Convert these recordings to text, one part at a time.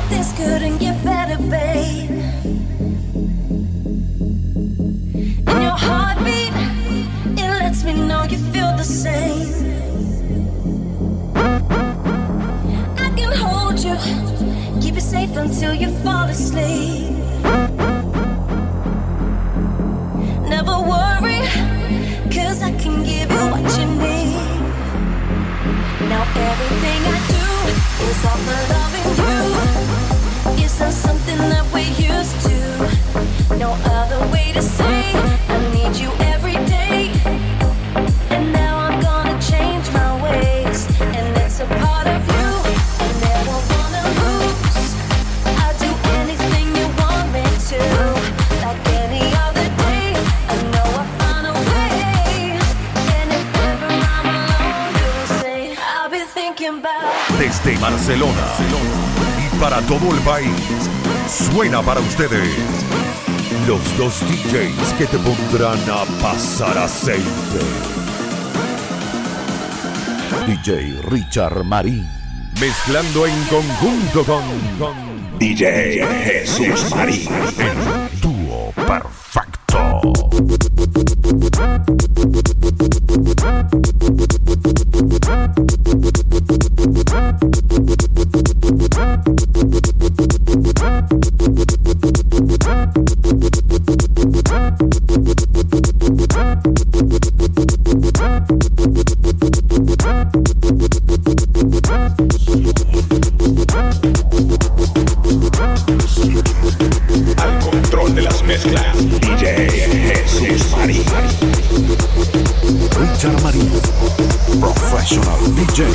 This couldn't get better, babe. And your heartbeat, it lets me know you feel the same. I can hold you, keep you safe until you fall asleep. Never worry, 'cause I can give you what you need. Now everything I do is all for loving you. It's not something that we're used to. No other way to say I need you every day. And now I'm gonna change my ways, and it's a part of you I never wanna lose. I'll do anything you want me to. Like any other day, I know I'll find a way. And if ever I'm alone, you'll say I'll be thinking about. Desde Barcelona y para todo el país, suena para ustedes los dos DJs que te pondrán a pasar aceite. DJ Richard Marín, mezclando en conjunto con DJ Jesús Marín. El dúo perfecto. Al control de las mezclas, DJ Jesús Marín. Richard Marín, Professional DJ.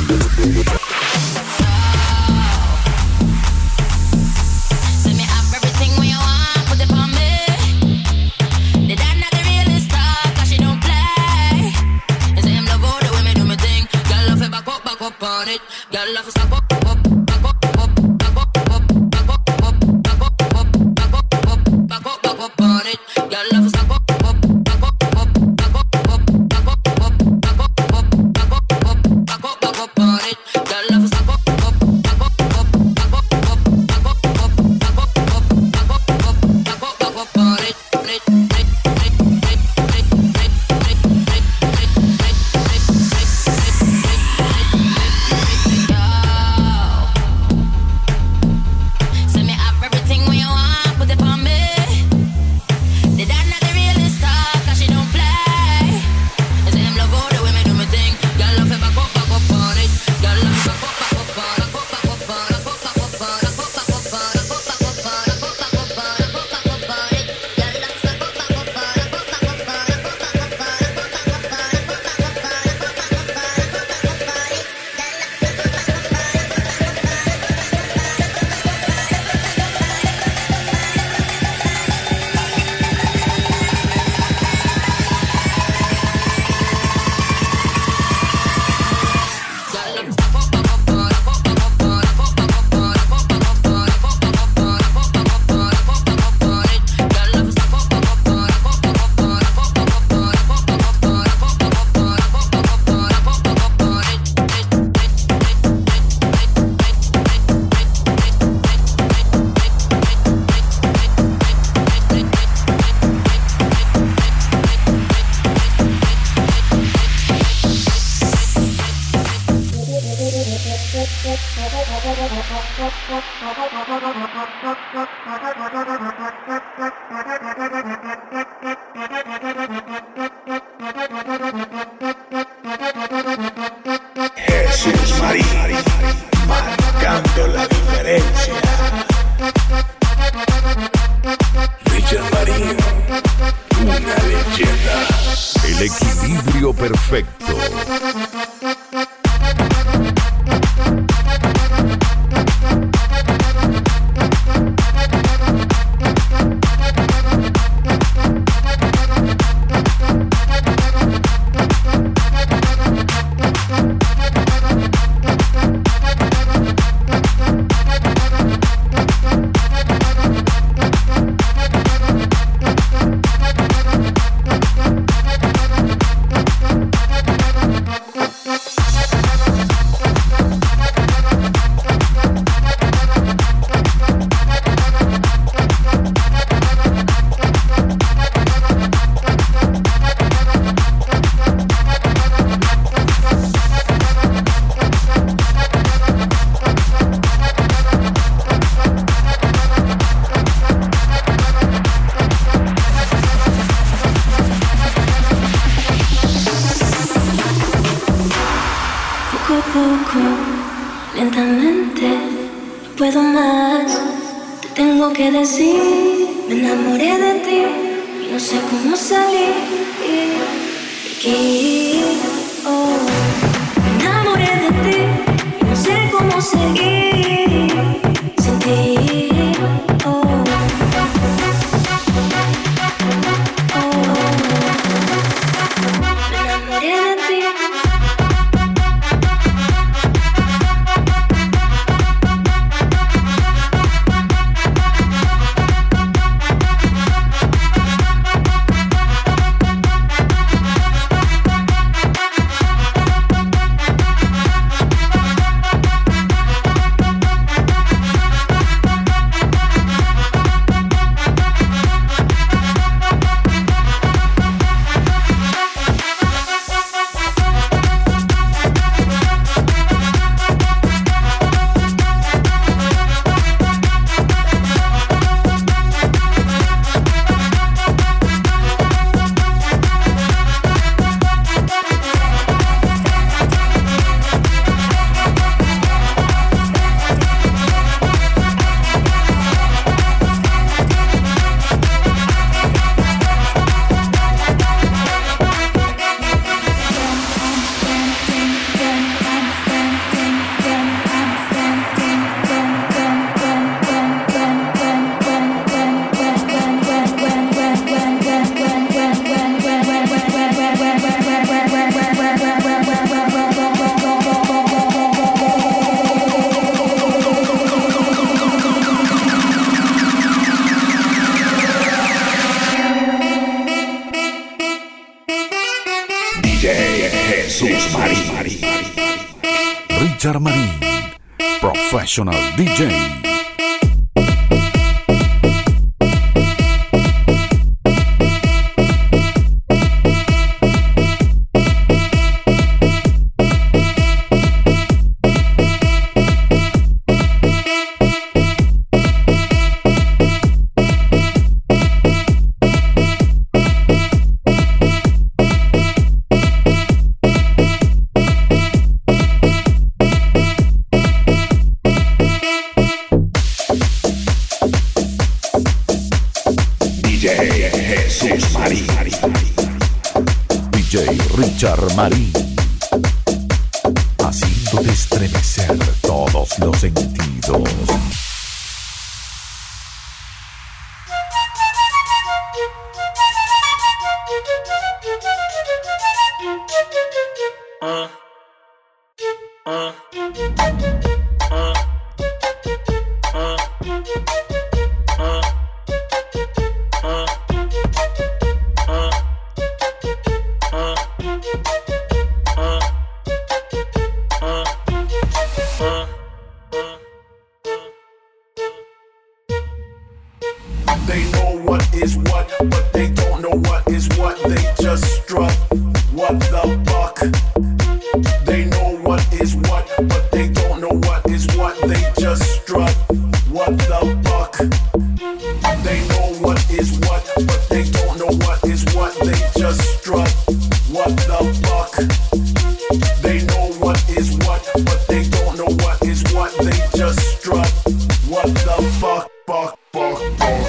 Jesús Marín, marcando la diferencia. Richard Marín, una leyenda. El equilibrio perfecto. lentamente, no puedo más. Te tengo que decir, me enamoré de ti y no sé cómo salir de aquí. Oh, me enamoré de ti y no sé cómo seguir sin ti. Oh, me enamoré de ti. Jesús Marín. Richard Marín, Professional DJ. Jesús Marín. DJ Richard Marín, haciéndote estremecer todos los sentidos. They know what is what, but they don't know what is what. They just strut. What the fuck? They know what is what, but they don't know what is what. They just strut. What the fuck? They know what is what, but they don't know what is what. They just strut. What the fuck? They know what is what, but they don't know what is what. They just strut. What the fuck? Fuck, fuck, fuck.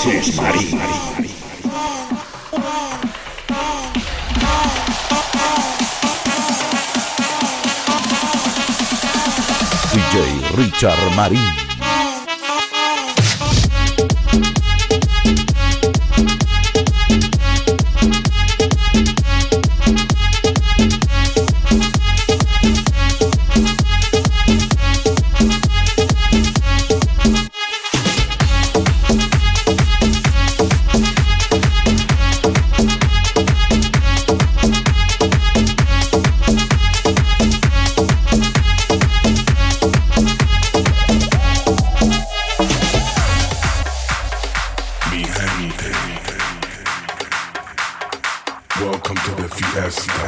Jesús Marín. DJ Richard Marín. Welcome to the fiesta.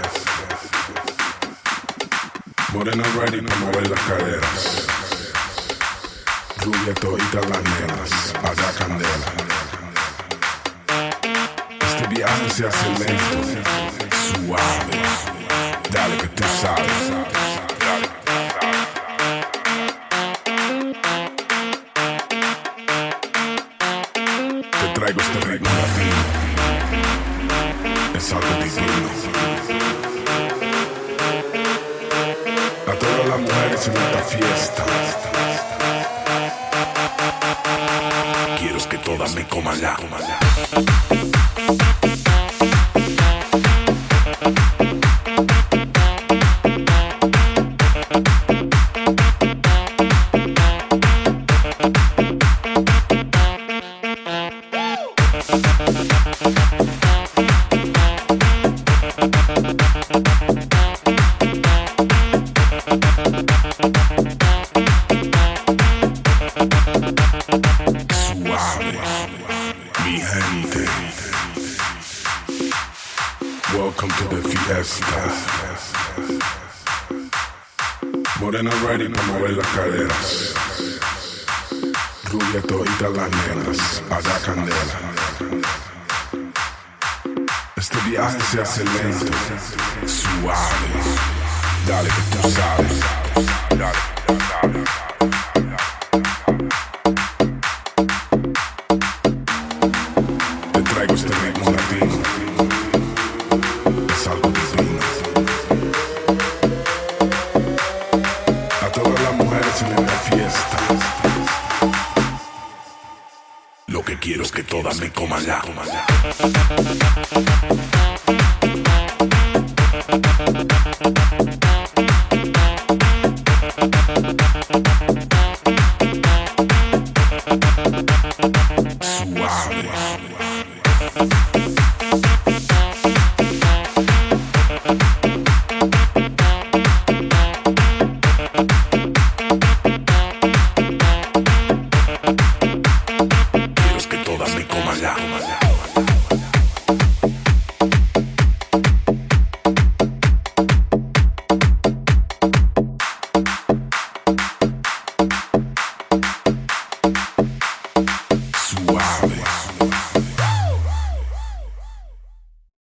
Morena ready para mover las caderas. Rubia todita las nenas, allá candela. Este viaje se hace lento, suave. Dale que tú sabes. Te traigo este ritmo latino. Es algo divino. A todas las mujeres en esta fiesta, quiero que todas me coman la. Mi gente, welcome to the fiesta. Morena ready para mover las caderas. Rubia todita las nenas, allá candela. Este viaje se hace lento, suave. Dale que tú sabes. Dale. Traigo este ritmo latino, es algo divino. A todas las mujeres en esta fiesta, lo que quiero es que todas me coman la.